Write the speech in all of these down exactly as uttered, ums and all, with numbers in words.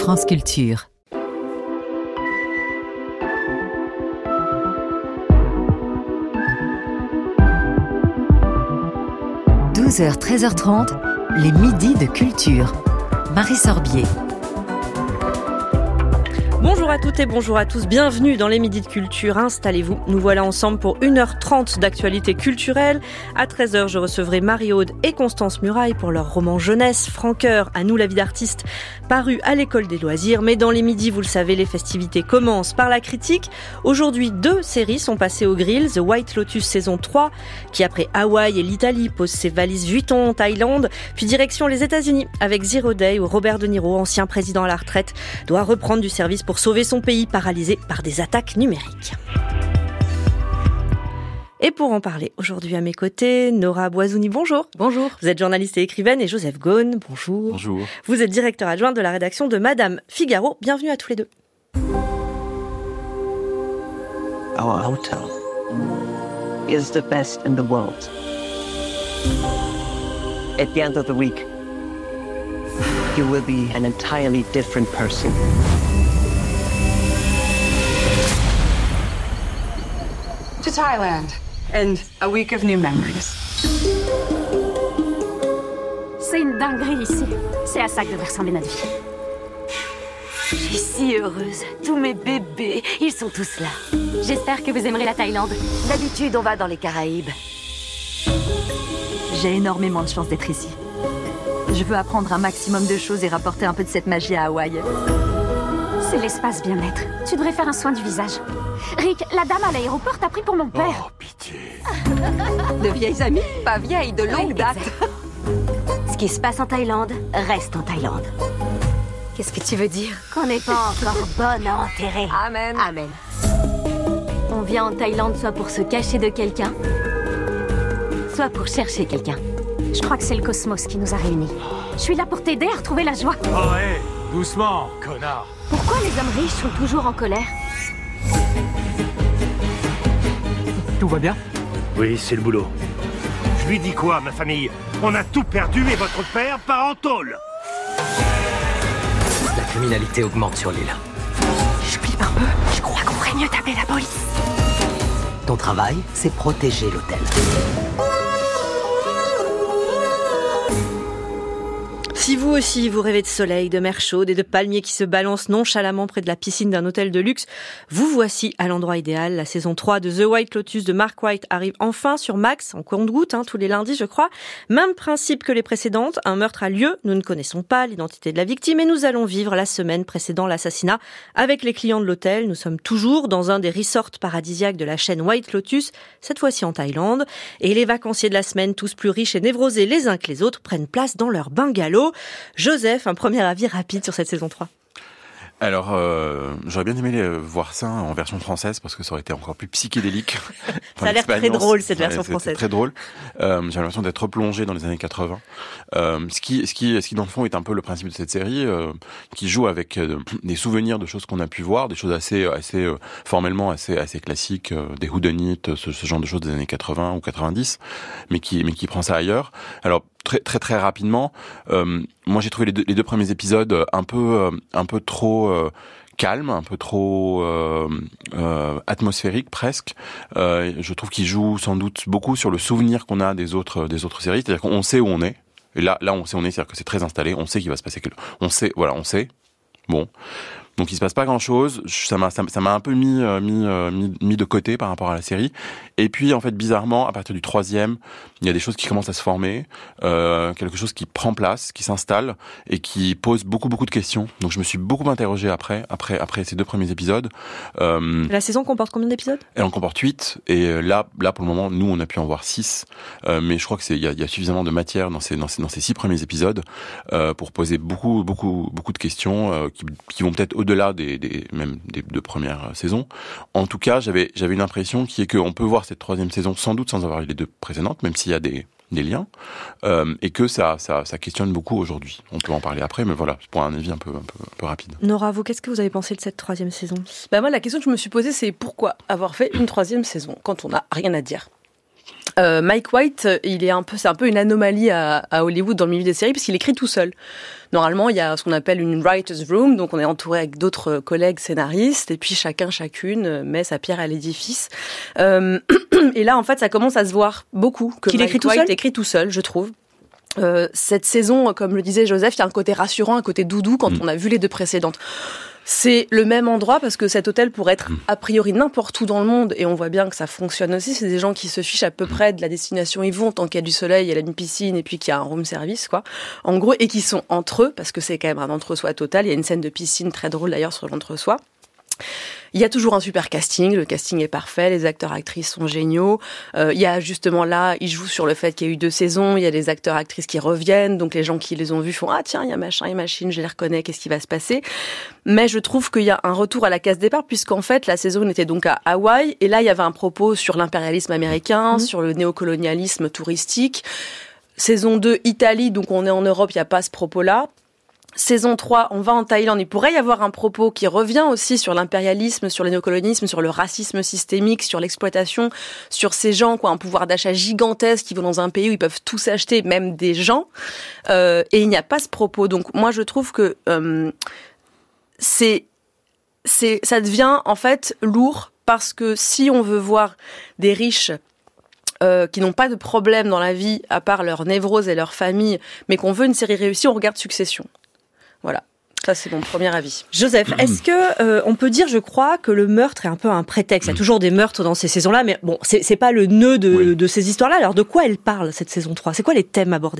France Culture. douze heures treize heures trente, les midis de culture. Marie Sorbier. Bonjour à toutes et bonjour à tous, bienvenue dans les Midis de Culture, installez-vous. Nous voilà ensemble pour une heure trente d'actualité culturelle. À treize heures, je recevrai Marie-Aude et Constance Muraille pour leur roman jeunesse, Francoeur, à nous la vie d'artiste, paru à l'école des loisirs. Mais dans les midis, vous le savez, les festivités commencent par la critique. Aujourd'hui, deux séries sont passées au grill. The White Lotus saison trois, qui après Hawaï et l'Italie pose ses valises Vuitton en Thaïlande, puis direction les États-Unis avec Zero Day, où Robert De Niro, ancien président à la retraite, doit reprendre du service pour sauver son pays paralysé par des attaques numériques. Et pour en parler aujourd'hui à mes côtés, Nora Boisouni, bonjour. Bonjour. Vous êtes journaliste et écrivaine, et Joseph Gaune, bonjour. Bonjour. Vous êtes directeur adjoint de la rédaction de Madame Figaro. Bienvenue à tous les deux. Our hotel is the best in the world. At the end of the week, you will be an entirely different person. To Thailand, and a week of new memories. C'est une dinguerie ici. C'est à ça que devrait ressembler notre vie. Je suis si heureuse. Tous mes bébés, ils sont tous là. J'espère que vous aimerez la Thaïlande. D'habitude, on va dans les Caraïbes. J'ai énormément de chance d'être ici. Je veux apprendre un maximum de choses et rapporter un peu de cette magie à Hawaï. C'est l'espace bien-être. Tu devrais faire un soin du visage. Rick, la dame à l'aéroport t'a pris pour mon père. Oh, pitié. De vieilles amies, pas vieilles, de longue Oui, date. exact. Ce qui se passe en Thaïlande, reste en Thaïlande. Qu'est-ce que tu veux dire? Qu'on n'est pas encore bonne à enterrer. Amen. Amen. On vient en Thaïlande soit pour se cacher de quelqu'un, soit pour chercher quelqu'un. Je crois que c'est le cosmos qui nous a réunis. Je suis là pour t'aider à retrouver la joie. Oh, hé, doucement, connard. Pourquoi les hommes riches sont toujours en colère? Tout va bien? Oui, c'est le boulot. Je lui dis quoi, ma famille? On a tout perdu et votre père part en tôle. La criminalité augmente sur l'île. Je flippe un peu. Je crois qu'on ferait mieux d'appeler la police. Ton travail, c'est protéger l'hôtel. Si vous aussi, vous rêvez de soleil, de mer chaude et de palmiers qui se balancent nonchalamment près de la piscine d'un hôtel de luxe, vous voici à l'endroit idéal. La saison trois de The White Lotus de Mark White arrive enfin sur Max, en compte-gouttes, hein, tous les lundis, je crois. Même principe que les précédentes, un meurtre a lieu, nous ne connaissons pas l'identité de la victime et nous allons vivre la semaine précédant l'assassinat avec les clients de l'hôtel. Nous sommes toujours dans un des resorts paradisiaques de la chaîne White Lotus, cette fois-ci en Thaïlande. Et les vacanciers de la semaine, tous plus riches et névrosés les uns que les autres, prennent place dans leur bungalow. Joseph, un premier avis rapide sur cette saison trois. Alors, euh, j'aurais bien aimé voir ça en version française parce que ça aurait été encore plus psychédélique. Ça a l'air très drôle, cette version ouais, française. Très drôle. Euh, j'ai l'impression d'être replongé dans les années quatre-vingts. Euh, ce qui, ce qui, ce qui dans le fond est un peu le principe de cette série, euh, qui joue avec euh, des souvenirs de choses qu'on a pu voir, des choses assez, assez euh, formellement assez, assez classiques, euh, des whodunit, ce, ce genre de choses des années quatre-vingts ou quatre-vingt-dix, mais qui, mais qui prend ça ailleurs. Alors très, très, très rapidement, euh, moi j'ai trouvé les deux, les deux premiers épisodes un peu, euh, un peu trop euh, calme, un peu trop euh, euh, atmosphérique presque. Euh, je trouve qu'il joue sans doute beaucoup sur le souvenir qu'on a des autres des autres séries, c'est-à-dire qu'on sait où on est. Et là, là, on sait où on est, c'est-à-dire que c'est très installé. On sait qu'il va se passer quelque, on sait, voilà, on sait. Bon. Donc il se passe pas grand-chose. Ça m'a, ça, ça m'a un peu mis, euh, mis, euh, mis, mis de côté par rapport à la série. Et puis en fait, bizarrement, à partir du troisième, il y a des choses qui commencent à se former, euh, quelque chose qui prend place, qui s'installe et qui pose beaucoup, beaucoup de questions. Donc je me suis beaucoup interrogé après, après, après ces deux premiers épisodes. Euh, la saison comporte combien d'épisodes ? Elle en comporte huit. Et là, là pour le moment, nous on a pu en voir six. Euh, mais je crois que c'est, il y a, il y a suffisamment de matière dans ces, dans ces, dans ces six premiers épisodes euh, pour poser beaucoup, beaucoup, beaucoup de questions euh, qui, qui vont peut-être au-delà des, des même des deux premières saisons. En tout cas, j'avais j'avais une impression qui est qu'on peut voir cette troisième saison sans doute sans avoir eu les deux précédentes, même s'il y a des des liens, euh, et que ça ça ça questionne beaucoup aujourd'hui. On peut en parler après, mais voilà, pour un avis un peu un peu, un peu rapide. Nora, vous, qu'est-ce que vous avez pensé de cette troisième saison ? Bah moi, la question que je me suis posée, c'est pourquoi avoir fait une troisième saison quand on n'a rien à dire ? Euh, Mike White, il est un peu, c'est un peu une anomalie à, à Hollywood dans le milieu des séries parce qu'il écrit tout seul. Normalement, il y a ce qu'on appelle une writer's room, donc on est entouré avec d'autres collègues scénaristes et puis chacun, chacune met sa pierre à l'édifice. Euh, et là, en fait, ça commence à se voir beaucoup que qu'il Mike écrit tout White seul écrit tout seul, je trouve. Euh, cette saison, comme le disait Joseph, il y a un côté rassurant, un côté doudou quand mmh. on a vu les deux précédentes. C'est le même endroit parce que cet hôtel pourrait être a priori n'importe où dans le monde et on voit bien que ça fonctionne aussi. C'est des gens qui se fichent à peu près de la destination où ils vont tant qu'il y a du soleil, il y a une piscine et puis qu'il y a un room service, quoi. En gros, et qui sont entre eux parce que c'est quand même un entre-soi total. Il y a une scène de piscine très drôle d'ailleurs sur l'entre-soi. Il y a toujours un super casting, le casting est parfait, les acteurs-actrices sont géniaux. Euh, il y a justement là, ils jouent sur le fait qu'il y a eu deux saisons, il y a des acteurs-actrices qui reviennent, donc les gens qui les ont vus font « Ah tiens, il y a machin et machine, je les reconnais, qu'est-ce qui va se passer ?» Mais je trouve qu'il y a un retour à la case départ, puisqu'en fait, la saison était donc à Hawaï, et là, il y avait un propos sur l'impérialisme américain, mmh. sur le néocolonialisme touristique. Saison deux, Italie, donc on est en Europe, il n'y a pas ce propos-là. Saison trois, on va en Thaïlande. Il pourrait y avoir un propos qui revient aussi sur l'impérialisme, sur le néocolonialisme, sur le racisme systémique, sur l'exploitation, sur ces gens qui ont un pouvoir d'achat gigantesque, qui vont dans un pays où ils peuvent tout s'acheter, même des gens. Euh, et il n'y a pas ce propos. Donc moi, je trouve que euh, c'est, c'est, ça devient en fait lourd parce que si on veut voir des riches Euh, qui n'ont pas de problème dans la vie à part leur névrose et leur famille, mais qu'on veut une série réussie, on regarde Succession. Voilà, ça c'est mon premier avis. Joseph, est-ce que euh, on peut dire, je crois, que le meurtre est un peu un prétexte ? Il y a toujours des meurtres dans ces saisons-là, mais bon, c'est, c'est pas le nœud de, oui. de ces histoires-là. Alors de quoi elle parle cette saison trois ? C'est quoi les thèmes abordés ?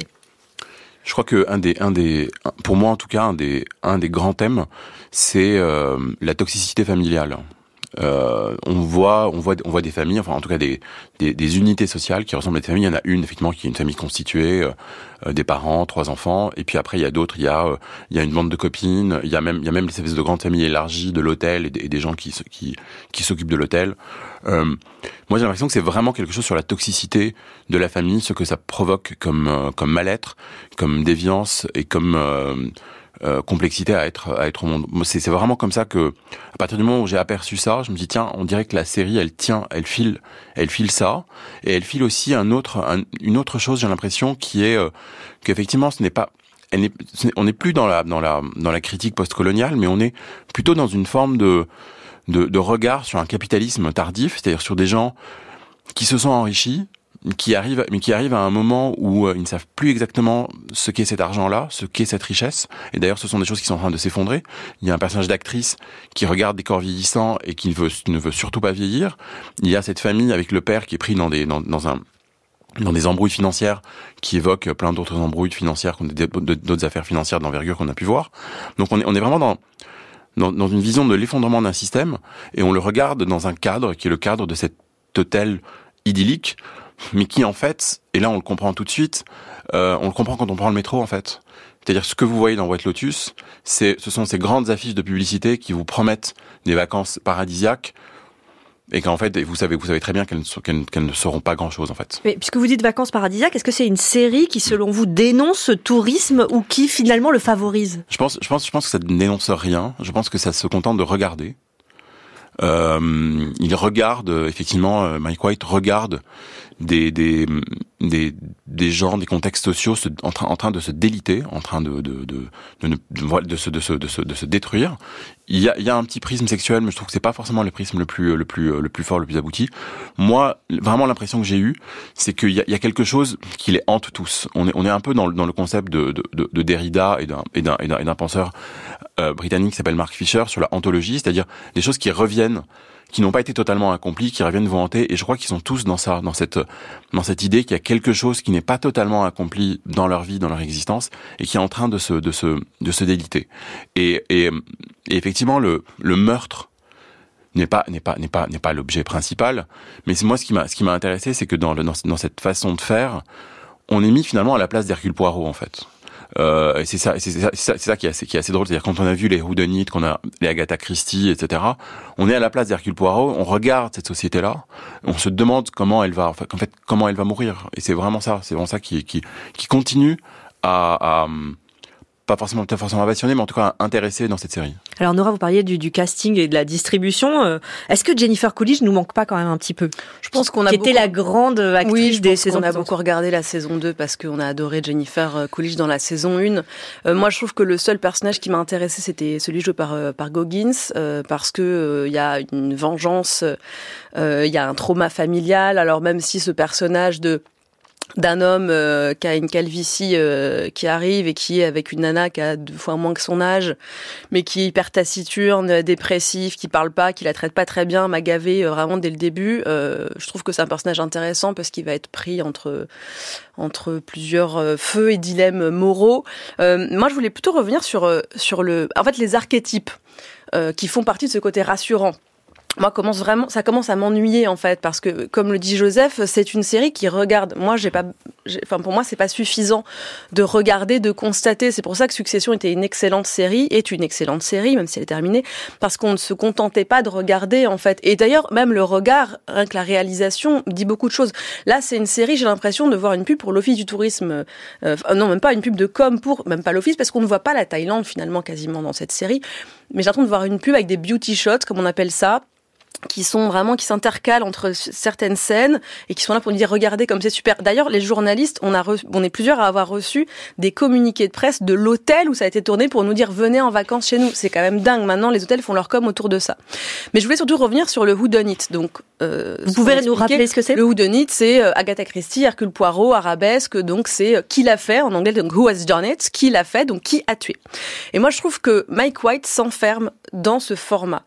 Je crois que un des, un des, pour moi en tout cas, un des, un des grands thèmes, c'est euh, la toxicité familiale. Euh, on voit, on voit, on voit des familles, enfin en tout cas des, des, des unités sociales qui ressemblent à des familles. Il y en a une effectivement qui est une famille constituée, euh, des parents, trois enfants, et puis après il y a d'autres. Il y a, euh, il y a une bande de copines. Il y a même, il y a même des espèces de grandes familles élargies de l'hôtel et des, et des gens qui, qui, qui s'occupent de l'hôtel. Euh, moi j'ai l'impression que c'est vraiment quelque chose sur la toxicité de la famille, ce que ça provoque comme, euh, comme mal-être, comme déviance et comme euh, Euh, complexité à être à être au monde. C'est, c'est vraiment comme ça que, à partir du moment où j'ai aperçu ça, je me dis tiens, on dirait que la série elle tient, elle file, elle file ça, et elle file aussi un autre, un, une autre chose. J'ai l'impression qui est euh, qu'effectivement ce n'est pas, elle n'est, ce n'est, on n'est plus dans la dans la dans la critique postcoloniale, mais on est plutôt dans une forme de de, de regard sur un capitalisme tardif, c'est-à-dire sur des gens qui se sont enrichis, qui arrivent, mais qui arrivent à un moment où euh, ils ne savent plus exactement ce qu'est cet argent-là, ce qu'est cette richesse. Et d'ailleurs, ce sont des choses qui sont en train de s'effondrer. Il y a un personnage d'actrice qui regarde des corps vieillissants et qui ne veut, ne veut surtout pas vieillir. Il y a cette famille avec le père qui est pris dans des, dans, dans un, dans des embrouilles financières qui évoquent plein d'autres embrouilles financières, d'autres affaires financières d'envergure qu'on a pu voir. Donc on est, on est vraiment dans, dans, dans une vision de l'effondrement d'un système et on le regarde dans un cadre qui est le cadre de cet hôtel idyllique, mais qui en fait, et là on le comprend tout de suite, euh, on le comprend quand on prend le métro en fait. C'est-à-dire ce que vous voyez dans White Lotus, c'est, ce sont ces grandes affiches de publicité qui vous promettent des vacances paradisiaques, et qu'en fait, vous savez, vous savez très bien qu'elles ne, qu'elles, qu'elles ne seront pas grand-chose en fait. Mais puisque vous dites vacances paradisiaques, est-ce que c'est une série qui, selon vous, dénonce ce tourisme ou qui finalement le favorise ? Je pense, je pense, je pense que ça ne dénonce rien. Je pense que ça se contente de regarder. Euh, il regarde effectivement, Mike White regarde des des des des gens, des contextes sociaux se, en train en train de se déliter, en train de de de de, de, de, de se de se de se de se détruire. Il y a il y a un petit prisme sexuel, mais je trouve que c'est pas forcément le prisme le plus le plus le plus fort, le plus abouti. Moi, vraiment l'impression que j'ai eue, c'est qu'il y a il y a quelque chose qui les hante tous. On est on est un peu dans le dans le concept de de de, de Derrida et d'un et d'un et d'un, et d'un penseur euh, britannique qui s'appelle Mark Fisher sur la hantologie, c'est-à-dire des choses qui reviennent, qui n'ont pas été totalement accomplies, qui reviennent vous hanter, et je crois qu'ils sont tous dans ça, dans cette, dans cette idée qu'il y a quelque chose qui n'est pas totalement accompli dans leur vie, dans leur existence, et qui est en train de se, de se, de se déliter. Et, et, et effectivement, le, le meurtre n'est pas, n'est pas, n'est pas, n'est pas l'objet principal, mais c'est moi, ce qui m'a, ce qui m'a intéressé, c'est que dans le, dans, dans cette façon de faire, on est mis finalement à la place d'Hercule Poirot, en fait. Euh, et c'est ça, c'est ça, c'est ça, c'est ça qui est assez, qui est assez drôle. C'est-à-dire quand on a vu les whodunit, qu'on a les Agatha Christie, et cetera, on est à la place d'Hercule Poirot, on regarde cette société-là, on se demande comment elle va, en fait, en fait comment elle va mourir. Et c'est vraiment ça, c'est vraiment ça qui, qui, qui continue à, à pas forcément, pas forcément passionné, mais en tout cas intéressé dans cette série. Alors Nora, vous parliez du, du casting et de la distribution. Euh, est-ce que Jennifer Coolidge nous manque pas quand même un petit peu ? Je pense qu'on a qui beaucoup... était la grande actrice oui, je des pense saisons qu'on a précédentes. beaucoup regardé la saison deux parce qu'on a adoré Jennifer Coolidge dans la saison un. Euh, moi, je trouve que le seul personnage qui m'a intéressé, c'était celui joué par euh, par Goggins, euh, parce que il euh, y a une vengeance, il euh, y a un trauma familial. Alors même si ce personnage de d'un homme euh, qui a une calvitie euh, qui arrive et qui est avec une nana qui a deux fois moins que son âge, mais qui est hyper taciturne, dépressif, qui parle pas, qui la traite pas très bien, m'a gavé euh, vraiment dès le début. Euh, je trouve que c'est un personnage intéressant parce qu'il va être pris entre entre plusieurs euh, feux et dilemmes moraux. Euh, moi, je voulais plutôt revenir sur euh, sur le, en fait, les archétypes euh, qui font partie de ce côté rassurant. Moi, commence vraiment, ça commence à m'ennuyer en fait, parce que, comme le dit Joseph, c'est une série qui regarde. Moi, j'ai pas, j'ai, enfin pour moi, c'est pas suffisant de regarder, de constater. C'est pour ça que Succession était une excellente série, est une excellente série, même si elle est terminée, parce qu'on ne se contentait pas de regarder en fait. Et d'ailleurs, même le regard, rien que la réalisation, dit beaucoup de choses. Là, c'est une série, j'ai l'impression de voir une pub pour l'Office du tourisme. Euh, non, même pas une pub de com pour, même pas l'Office, parce qu'on ne voit pas la Thaïlande finalement quasiment dans cette série. Mais j'ai l'impression de voir une pub avec des beauty shots, comme on appelle ça, qui sont vraiment, qui s'intercalent entre certaines scènes et qui sont là pour nous dire regardez comme c'est super. D'ailleurs, les journalistes, on a reçu, on est plusieurs à avoir reçu des communiqués de presse de l'hôtel où ça a été tourné pour nous dire venez en vacances chez nous. C'est quand même dingue. Maintenant, les hôtels font leur com autour de ça. Mais je voulais surtout revenir sur le whodunit. Donc, euh, vous pouvez nous rappeler ce que c'est ? Le whodunit, c'est euh, Agatha Christie, Hercule Poirot, Arabesque. Donc, c'est euh, qui l'a fait en anglais. Donc, who has done it ? Qui l'a fait ? Donc, qui a tué ? Et moi, je trouve que Mike White s'enferme dans ce format.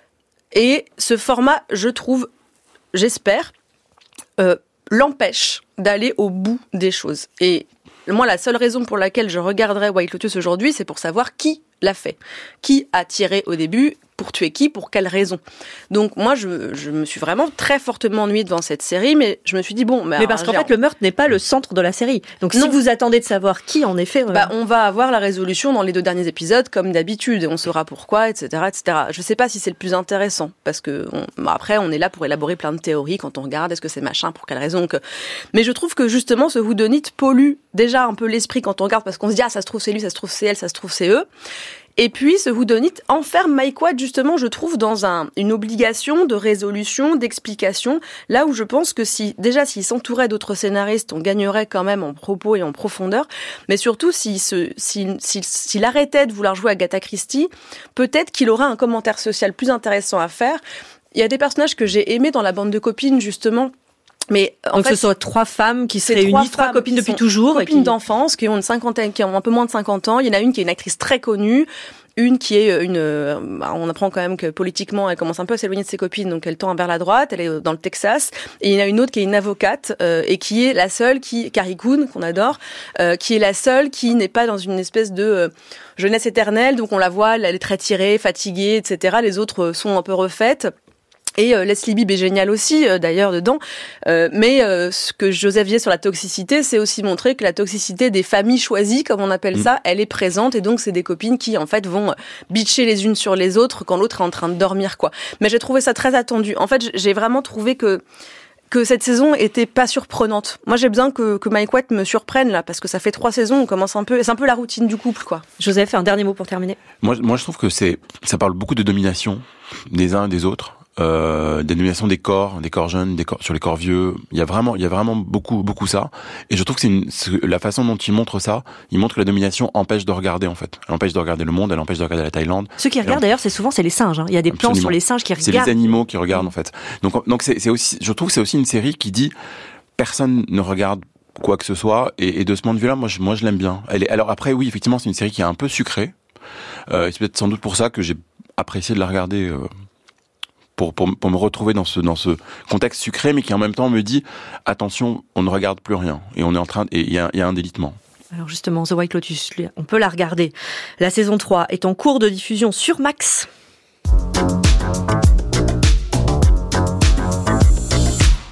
Et ce format, je trouve, j'espère, euh, l'empêche d'aller au bout des choses. Et moi, la seule raison pour laquelle je regarderais White Lotus aujourd'hui, c'est pour savoir qui l'a fait. Qui a tiré au début ? Pour tuer qui ? Pour quelle raison ? Donc moi, je, je me suis vraiment très fortement ennuyée devant cette série, mais je me suis dit, bon... Mais, mais parce qu'en fait, le meurtre n'est pas le centre de la série. Donc non. Si vous attendez de savoir qui, en effet... Bah, on va avoir la résolution dans les deux derniers épisodes, comme d'habitude, et on saura pourquoi, et cetera, et cetera. Je sais pas si c'est le plus intéressant, parce que on, après, on est là pour élaborer plein de théories quand on regarde, est-ce que c'est machin, pour quelle raison que... Mais je trouve que justement, ce whodunit pollue déjà un peu l'esprit quand on regarde, parce qu'on se dit, ah, ça se trouve c'est lui, ça se trouve c'est elle, ça se trouve c'est eux. Et puis, ce whodunit enferme Mike White, justement, je trouve, dans un, une obligation de résolution, d'explication, là où je pense que si, déjà, s'il s'entourait d'autres scénaristes, on gagnerait quand même en propos et en profondeur, mais surtout, s'il, se, s'il, s'il, s'il arrêtait de vouloir jouer Agatha Christie, peut-être qu'il aurait un commentaire social plus intéressant à faire. Il y a des personnages que j'ai aimés dans la bande de copines, justement. Mais en Donc fait, ce sont trois femmes qui se réunissent, trois, trois copines depuis toujours. Copines qui... d'enfance, qui ont une cinquantaine, qui ont un peu moins de cinquante ans. Il y en a une qui est une actrice très connue. Une qui est une, on apprend quand même que politiquement elle commence un peu à s'éloigner de ses copines, donc elle tend vers la droite, elle est dans le Texas. Et il y en a une autre qui est une avocate euh, et qui est la seule qui, Carrie Coon, qu'on adore, euh, qui est la seule qui n'est pas dans une espèce de euh, jeunesse éternelle. Donc on la voit, elle est très tirée, fatiguée, et cetera. Les autres sont un peu refaites. Et euh, Leslie Bibb est géniale aussi, euh, d'ailleurs, dedans. Euh, mais euh, ce que Joseph disait sur la toxicité, c'est aussi montrer que la toxicité des familles choisies, comme on appelle mmh. ça, elle est présente. Et donc, c'est des copines qui, en fait, vont bitcher les unes sur les autres quand l'autre est en train de dormir, quoi. Mais j'ai trouvé ça très attendu. En fait, j'ai vraiment trouvé que que cette saison était pas surprenante. Moi, j'ai besoin que, que Mike White me surprenne, là, parce que ça fait trois saisons, on commence un peu... C'est un peu la routine du couple, quoi. Joseph, un dernier mot pour terminer. Moi, moi je trouve que c'est ça parle beaucoup de domination des uns et des autres. Euh, des dominations des corps, des corps jeunes, des corps sur les corps vieux. Il y a vraiment, il y a vraiment beaucoup, beaucoup ça. Et je trouve que c'est, une, c'est la façon dont il montre ça. Il montre que la domination empêche de regarder en fait. Elle empêche de regarder le monde, elle empêche de regarder la Thaïlande. Ceux qui regardent d'ailleurs, c'est souvent c'est les singes. Hein. Il y a des plans Absolument. Sur les singes qui regardent. C'est les animaux qui regardent en fait. Donc, donc c'est, c'est aussi, je trouve que c'est aussi une série qui dit personne ne regarde quoi que ce soit. Et, et de ce point de vue-là, moi, je, moi, je l'aime bien. Elle est, alors après, oui, effectivement, c'est une série qui est un peu sucrée. Euh, c'est peut-être sans doute pour ça que j'ai apprécié de la regarder. Euh, Pour, pour, pour me retrouver dans ce, dans ce contexte sucré, mais qui en même temps me dit attention, on ne regarde plus rien. Et on est en train, et il y a, y a un délitement. Alors justement, The White Lotus, on peut la regarder. La saison trois est en cours de diffusion sur Max.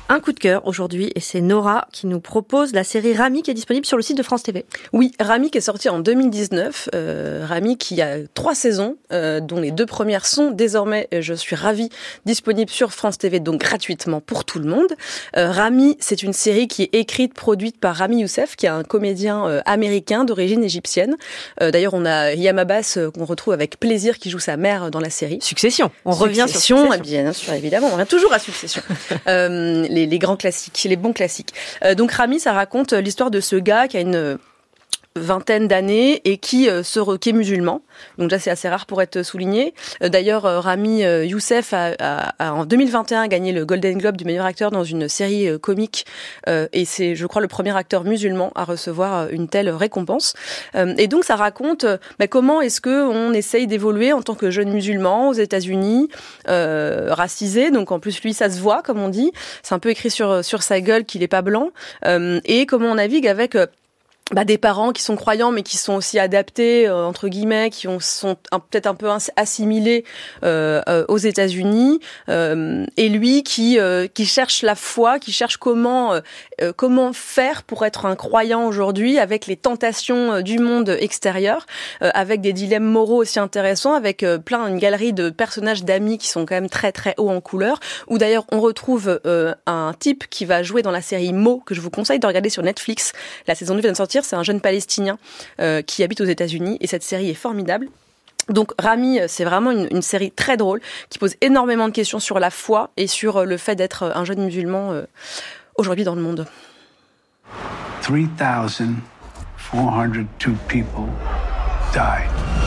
Un coup de cœur aujourd'hui et c'est Nora qui nous propose la série Ramy qui est disponible sur le site de France T V. Oui, Ramy qui est sorti en deux mille dix-neuf. Euh, Ramy qui a trois saisons, euh, dont les deux premières sont désormais, je suis ravie, disponibles sur France T V, donc gratuitement pour tout le monde. Euh, Ramy, c'est une série qui est écrite, produite par Ramy Youssef, qui est un comédien euh, américain d'origine égyptienne. Euh, d'ailleurs, on a Yam Abbas euh, qu'on retrouve avec plaisir qui joue sa mère dans la série. Succession. On Succession, revient sur Succession. Bien sûr, évidemment, on revient toujours à Succession. euh, les, les grands classiques, les bons classiques. Euh, donc Ramy, ça raconte l'histoire de ce gars qui a une vingtaine d'années et qui euh, se qui est musulman. Donc là, c'est assez rare pour être souligné. Euh, d'ailleurs, euh, Ramy euh, Youssef a, a, a en deux mille vingt et un gagné le Golden Globe du meilleur acteur dans une série euh, comique euh, et c'est, je crois, le premier acteur musulman à recevoir euh, une telle récompense. Euh, et donc, ça raconte euh, bah, comment est-ce que on essaye d'évoluer en tant que jeune musulman aux États-Unis, euh, racisé. Donc en plus, lui, ça se voit, comme on dit. C'est un peu écrit sur sur sa gueule qu'il est pas blanc. Euh, et comment on navigue avec euh, Bah, des parents qui sont croyants mais qui sont aussi adaptés euh, entre guillemets, qui ont, sont un, peut-être un peu assimilés euh, euh, aux États-Unis, euh, et lui qui euh, qui cherche la foi, qui cherche comment euh, comment faire pour être un croyant aujourd'hui avec les tentations du monde extérieur, euh, avec des dilemmes moraux aussi intéressants, avec euh, plein une galerie de personnages d'amis qui sont quand même très très hauts en couleur. Où d'ailleurs on retrouve euh, un type qui va jouer dans la série Mo que je vous conseille de regarder sur Netflix. La saison deux vient de sortir. C'est un jeune Palestinien euh, qui habite aux États-Unis et cette série est formidable. Donc Ramy, c'est vraiment une, une série très drôle qui pose énormément de questions sur la foi et sur le fait d'être un jeune musulman euh, aujourd'hui dans le monde. three thousand four hundred two people died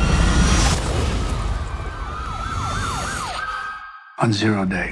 on zero day.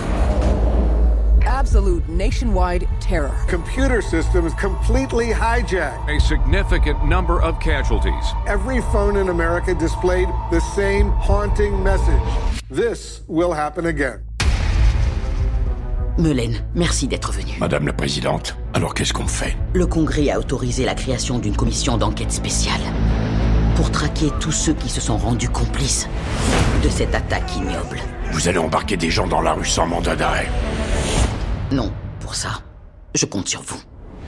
Absolute nationwide terror. Computer systems completely hijacked. A significant number of casualties. Every phone in America displayed the same haunting message. This will happen again. Melaine, merci d'être venue. Madame la Présidente, alors qu'est-ce qu'on fait? Le Congrès a autorisé la création d'une commission d'enquête spéciale pour traquer tous ceux qui se sont rendus complices de cette attaque ignoble. Vous allez embarquer des gens dans la rue sans mandat d'arrêt? Non, pour ça, je compte sur vous.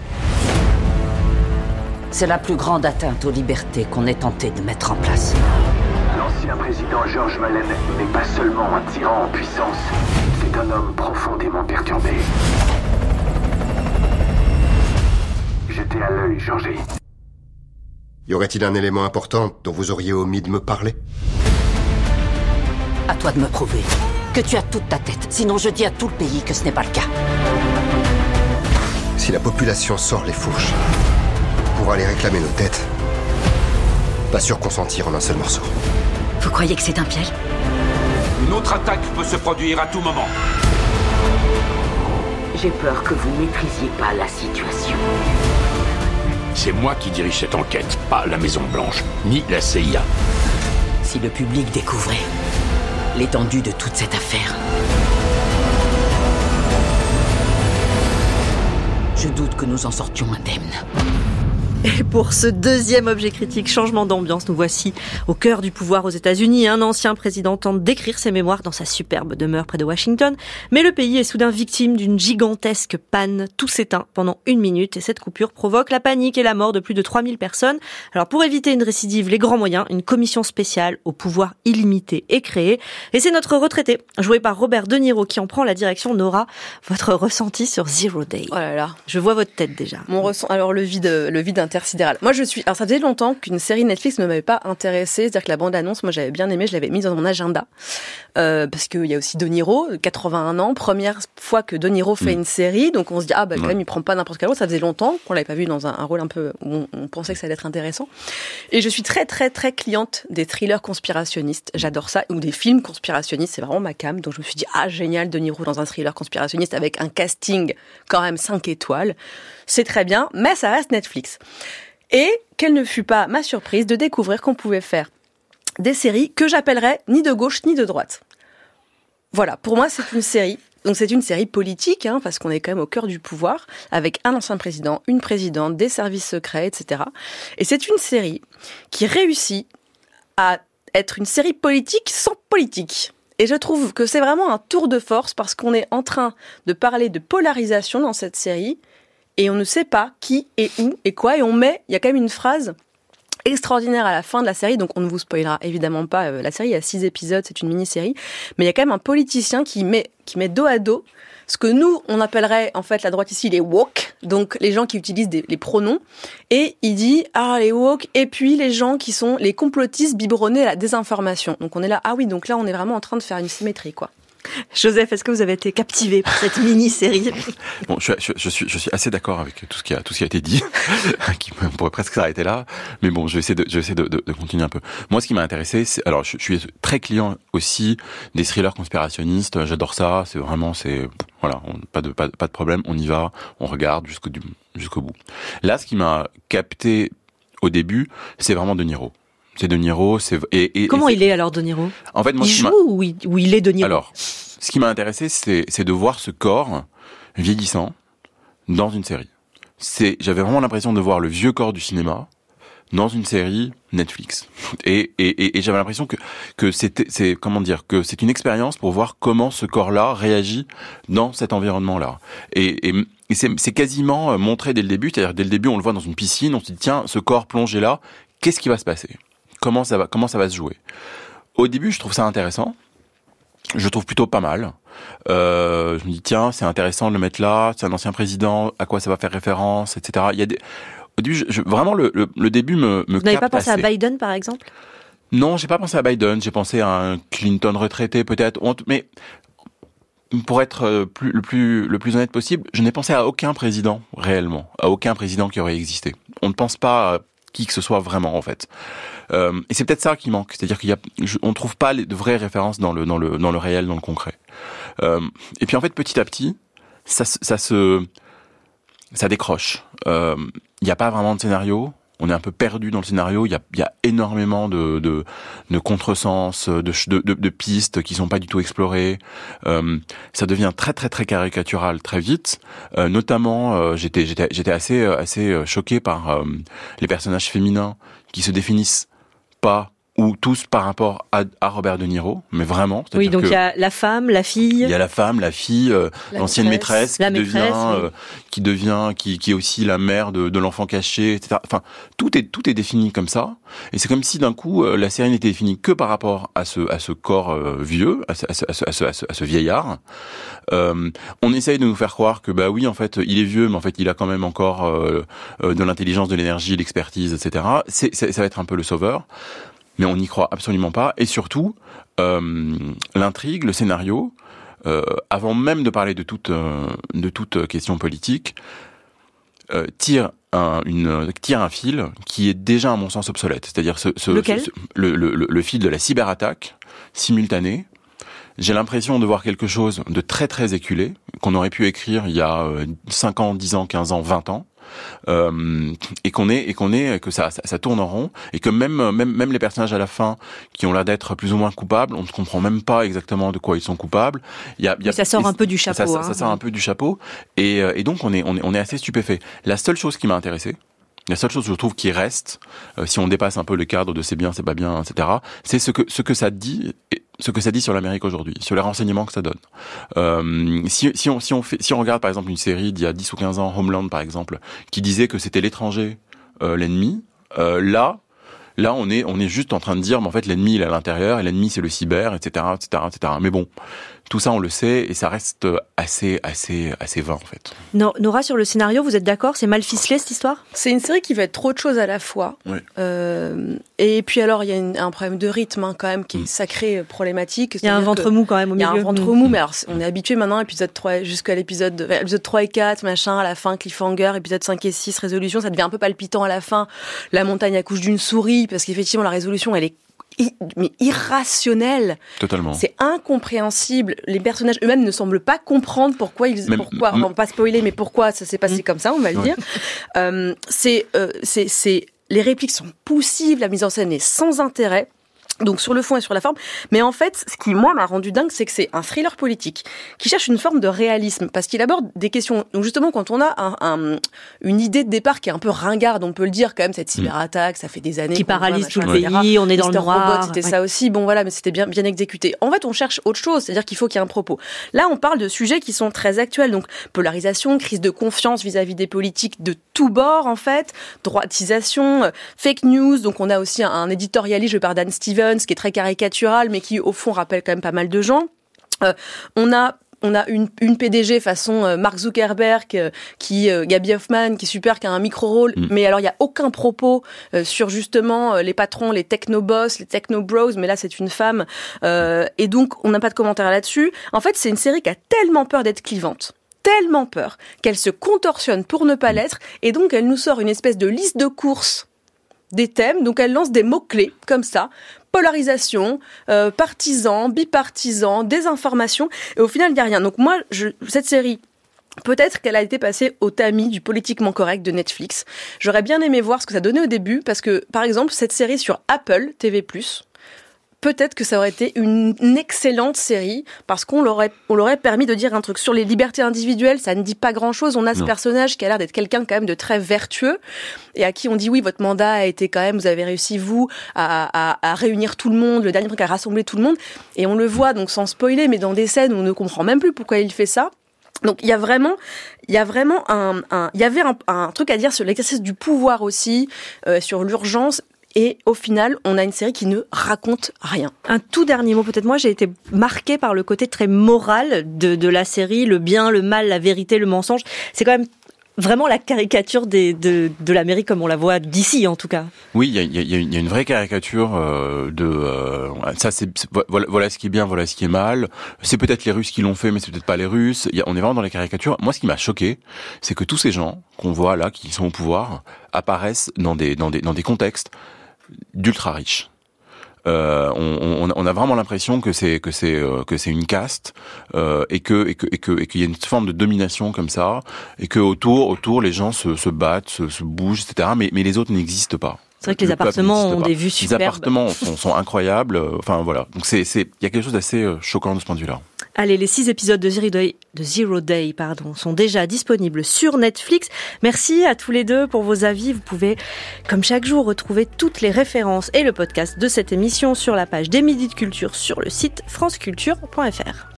C'est la plus grande atteinte aux libertés qu'on ait tenté de mettre en place. L'ancien président George Mellen n'est pas seulement un tyran en puissance, c'est un homme profondément perturbé. J'étais à l'œil, Georgie. Y aurait-il un élément important dont vous auriez omis de me parler? À toi de me prouver que tu as toute ta tête, sinon je dis à tout le pays que ce n'est pas le cas. Si la population sort les fourches pour aller réclamer nos têtes, pas sûr qu'on s'en tire en un seul morceau. Vous croyez que c'est un piège? Une autre attaque peut se produire à tout moment. J'ai peur que vous ne maîtrisiez pas la situation. C'est moi qui dirige cette enquête, pas la Maison-Blanche, ni la C I A. Si le public découvrait l'étendue de toute cette affaire, je doute que nous en sortions indemnes. Et pour ce deuxième objet critique, changement d'ambiance, nous voici au cœur du pouvoir aux États-Unis. Un ancien président tente d'écrire ses mémoires dans sa superbe demeure près de Washington, mais le pays est soudain victime d'une gigantesque panne. Tout s'éteint pendant une minute et cette coupure provoque la panique et la mort de plus de trois mille personnes. Alors pour éviter une récidive, les grands moyens, une commission spéciale au pouvoir illimité est créée. Et c'est notre retraité, joué par Robert De Niro, qui en prend la direction. Nora, votre ressenti sur Zero Day? Oh là là. Je vois votre tête déjà. Mon ressenti, alors le vide, le vide intersidéral. Moi, je suis. Alors, ça faisait longtemps qu'une série Netflix ne m'avait pas intéressée. C'est-à-dire que la bande-annonce, moi, j'avais bien aimé. Je l'avais mise dans mon agenda euh, parce qu'il y a aussi De Niro, quatre-vingt-un ans, première fois que De Niro fait mmh. une série. Donc, on se dit ah bah quand ouais. même, il prend pas n'importe quel rôle. Ça faisait longtemps qu'on l'avait pas vu dans un, un rôle un peu où on, on pensait que ça allait être intéressant. Et je suis très très très cliente des thrillers conspirationnistes. J'adore ça, ou des films conspirationnistes. C'est vraiment ma came. Donc, je me suis dit ah génial, De Niro dans un thriller conspirationniste avec un casting quand même cinq étoiles. C'est très bien, mais ça reste Netflix. Et quelle ne fut pas ma surprise de découvrir qu'on pouvait faire des séries que j'appellerais ni de gauche ni de droite. Voilà, pour moi c'est une série, donc c'est une série politique, hein, parce qu'on est quand même au cœur du pouvoir, avec un ancien président, une présidente, des services secrets, et cetera. Et c'est une série qui réussit à être une série politique sans politique. Et je trouve que c'est vraiment un tour de force parce qu'on est en train de parler de polarisation dans cette série et on ne sait pas qui et où et quoi. Et on met, il y a quand même une phrase extraordinaire à la fin de la série, donc on ne vous spoilera évidemment pas. La série, il y a six épisodes, c'est une mini-série, mais il y a quand même un politicien qui met, qui met dos à dos ce que nous, on appellerait, en fait, la droite ici, les woke, donc les gens qui utilisent des, les pronoms, et il dit, ah, les woke, et puis les gens qui sont les complotistes biberonnés à la désinformation. Donc on est là, ah oui, donc là, on est vraiment en train de faire une symétrie, quoi. Joseph, est-ce que vous avez été captivé par cette mini-série ? Bon, je, je, je suis, je suis assez d'accord avec tout ce qui a, tout ce qui a été dit, qui on pourrait presque s'arrêter là. Mais bon, je vais essayer de, je vais essayer de, de, de continuer un peu. Moi, ce qui m'a intéressé, c'est, alors, je, je suis très client aussi des thrillers conspirationnistes. J'adore ça. C'est vraiment, c'est, voilà, on, pas de, pas, pas de problème. On y va, on regarde jusqu'au, jusqu'au bout. Là, ce qui m'a capté au début, c'est vraiment De Niro. C'est De Niro, c'est et, et comment et il est alors De Niro ? En fait, moi, il joue ou il, ou il est De Niro ? Alors, ce qui m'a intéressé, c'est, c'est de voir ce corps vieillissant dans une série. C'est, j'avais vraiment l'impression de voir le vieux corps du cinéma dans une série Netflix. Et, et, et, et j'avais l'impression que que c'était, c'est comment dire, que c'est une expérience pour voir comment ce corps-là réagit dans cet environnement-là. Et, et, et c'est, c'est quasiment montré dès le début. C'est-à-dire dès le début, on le voit dans une piscine, on se dit tiens, ce corps plongé là, qu'est-ce qui va se passer ? Comment ça va, comment ça va se jouer ? Au début, je trouve ça intéressant. Je trouve plutôt pas mal. Euh, je me dis tiens, c'est intéressant de le mettre là. C'est un ancien président. À quoi ça va faire référence, et cetera. Il y a des. Au début, je, je, vraiment le, le, le début me me. Vous n'avez pas pensé assez. à Biden, par exemple ? Non, j'ai pas pensé à Biden. J'ai pensé à un Clinton retraité, peut-être. Mais pour être plus, le plus le plus honnête possible, je n'ai pensé à aucun président réellement, à aucun président qui aurait existé. On ne pense pas à qui que ce soit vraiment en fait. Euh, et c'est peut-être ça qui manque, c'est-à-dire qu'il y a, je, on trouve pas les, de vraies références dans le dans le dans le réel, dans le concret. Euh, et puis en fait, petit à petit, ça ça se ça décroche. Il euh, y a pas vraiment de scénario. On est un peu perdu dans le scénario. Il y a, il y a énormément de, de, de contresens, de, de, de, de pistes qui sont pas du tout explorées. Euh, ça devient très, très, très caricatural très vite. Euh, notamment, euh, j'étais, j'étais, j'étais assez, assez choqué par euh, les personnages féminins qui se définissent pas ou tous par rapport à, à Robert De Niro, mais vraiment. Oui, donc il y a la femme, la fille. Il y a la femme, la fille, euh, la l'ancienne maîtresse, maîtresse qui, la devient, maîtresse, oui. euh, qui devient, qui qui est aussi la mère de, de l'enfant caché, et cetera. Enfin, tout est tout est défini comme ça, et c'est comme si d'un coup euh, la série n'était définie que par rapport à ce à ce corps euh, vieux, à ce à ce à ce, à ce, à ce, à ce vieillard. Euh, on essaye de nous faire croire que bah oui, en fait, il est vieux, mais en fait, il a quand même encore euh, euh, de l'intelligence, de l'énergie, l'expertise, et cetera. C'est, c'est ça va être un peu le sauveur. Mais on n'y croit absolument pas. Et surtout, euh, l'intrigue, le scénario, euh, avant même de parler de toute, euh, de toute question politique, euh, tire, un, une, tire un fil qui est déjà, à mon sens, obsolète. C'est-à-dire ce, ce, Lequel ? ce, le, le, le fil de la cyberattaque simultanée. J'ai l'impression de voir quelque chose de très, très éculé, qu'on aurait pu écrire il y a cinq ans, dix ans, quinze ans, vingt ans. Euh, et qu'on est et qu'on est que ça, ça ça tourne en rond et que même même même les personnages à la fin qui ont l'air d'être plus ou moins coupables, on ne comprend même pas exactement de quoi ils sont coupables. Il y a, il y a ça sort un peu du chapeau. Ça, ça, hein. ça sort un peu du chapeau et et donc on est on est on est assez stupéfait. La seule chose qui m'a intéressé, la seule chose que je trouve qui reste, euh, si on dépasse un peu le cadre de c'est bien, c'est pas bien, et cetera, c'est ce que ce que ça dit, ce que ça dit sur l'Amérique aujourd'hui, sur les renseignements que ça donne. Euh, si si on si on fait si on regarde par exemple une série d'il y a dix ou quinze ans, Homeland par exemple, qui disait que c'était l'étranger euh, l'ennemi, euh, là là on est on est juste en train de dire mais en fait l'ennemi il est à l'intérieur et l'ennemi c'est le cyber, et cetera, et cetera, et cetera. Mais bon. Tout ça, on le sait, et ça reste assez, assez, assez vain, en fait. No, Nora, sur le scénario, vous êtes d'accord ? C'est mal ficelé, cette histoire ? C'est une série qui va être trop de choses à la fois. Oui. Euh, et puis alors, il y a une, un problème de rythme, hein, quand même, qui est sacré problématique. Il y a un ventre mou, quand même, au milieu. Il y a un ventre mou, mais alors, on est habitué maintenant, épisode trois, jusqu'à l'épisode, épisode trois et quatre, machin, à la fin, cliffhanger, épisode cinq et six, résolution, ça devient un peu palpitant à la fin. La montagne accouche d'une souris, parce qu'effectivement, la résolution, elle est mais irrationnel. Totalement. C'est incompréhensible. Les personnages eux-mêmes ne semblent pas comprendre pourquoi ils, même, pourquoi, m- on va pas spoiler, mais pourquoi ça s'est passé mmh. comme ça, on va le ouais. dire. Euh, c'est, euh, c'est, c'est, les répliques sont poussives, la mise en scène est sans intérêt. Donc sur le fond et sur la forme, mais en fait, ce qui moi m'a rendu dingue, c'est que c'est un thriller politique qui cherche une forme de réalisme, parce qu'il aborde des questions. Donc justement, quand on a un, un, une idée de départ qui est un peu ringarde, on peut le dire quand même, cette cyberattaque, ça fait des années qui paralyse voit, machin, tout le pays, on est dans Mister le noir. Robot, c'était ouais. ça aussi. Bon voilà, mais c'était bien bien exécuté. En fait, on cherche autre chose, c'est-à-dire qu'il faut qu'il y ait un propos. Là, on parle de sujets qui sont très actuels, donc polarisation, crise de confiance vis-à-vis des politiques de tous bords en fait, droitisation, fake news. Donc on a aussi un, un éditorialiste par Dan Stevens qui est très caricatural, mais qui au fond rappelle quand même pas mal de gens. Euh, on a On a une, une P D G façon euh, Mark Zuckerberg, euh, qui euh, Gaby Hoffman, qui est super, qui a un micro-rôle. Mm. Mais alors, il n'y a aucun propos euh, sur justement euh, les patrons, les techno-boss, les techno-bros. Mais là, c'est une femme. Euh, et donc, on n'a pas de commentaire là-dessus. En fait, c'est une série qui a tellement peur d'être clivante. Tellement peur qu'elle se contorsionne pour ne pas l'être. Et donc, elle nous sort une espèce de liste de courses des thèmes. Donc, elle lance des mots-clés, comme ça. Polarisation, euh, partisan, bipartisan, désinformation, et au final, il n'y a rien. Donc moi, je, cette série, peut-être qu'elle a été passée au tamis du politiquement correct de Netflix. J'aurais bien aimé voir ce que ça donnait au début, parce que, par exemple, cette série sur Apple T V plus, peut-être que ça aurait été une, une excellente série, parce qu'on l'aurait, on l'aurait permis de dire un truc. Sur les libertés individuelles, ça ne dit pas grand-chose. On a ce non. personnage qui a l'air d'être quelqu'un quand même de très vertueux, et à qui on dit, oui, votre mandat a été quand même, vous avez réussi, vous, à, à, à réunir tout le monde, le dernier truc, à rassembler tout le monde. Et on le voit, donc sans spoiler, mais dans des scènes où on ne comprend même plus pourquoi il fait ça. Donc il y a vraiment, il y a vraiment un, un il y avait un, un truc à dire sur l'exercice du pouvoir aussi, euh, sur l'urgence. Et au final, on a une série qui ne raconte rien. Un tout dernier mot, peut-être. Moi, j'ai été marquée par le côté très moral de, de la série, le bien, le mal, la vérité, le mensonge. C'est quand même vraiment la caricature des, de, de l'Amérique comme on la voit d'ici, en tout cas. Oui, il y a, y, a, y a une vraie caricature euh, de euh, ça. C'est, c'est voilà, voilà ce qui est bien, voilà ce qui est mal. C'est peut-être les Russes qui l'ont fait, mais c'est peut-être pas les Russes. Y a, on est vraiment dans les caricatures. Moi, ce qui m'a choqué, c'est que tous ces gens qu'on voit là, qui sont au pouvoir, apparaissent dans des dans des dans des contextes d'ultra riches. Euh, on, on, on a vraiment l'impression que c'est que c'est euh, que c'est une caste euh, et que et que et que et qu'il y a une forme de domination comme ça et que autour autour les gens se, se battent, se, se bougent, et cetera. Mais mais les autres n'existent pas. C'est vrai que les appartements ont des vues superbes. Les appartements sont, sont incroyables. Enfin voilà. Donc c'est c'est il y a quelque chose d'assez choquant de ce point de vue-là. Allez, les six épisodes de Zero Day, de Zero Day, pardon, sont déjà disponibles sur Netflix. Merci à tous les deux pour vos avis. Vous pouvez, comme chaque jour, retrouver toutes les références et le podcast de cette émission sur la page des Midis de Culture sur le site franceculture point f r.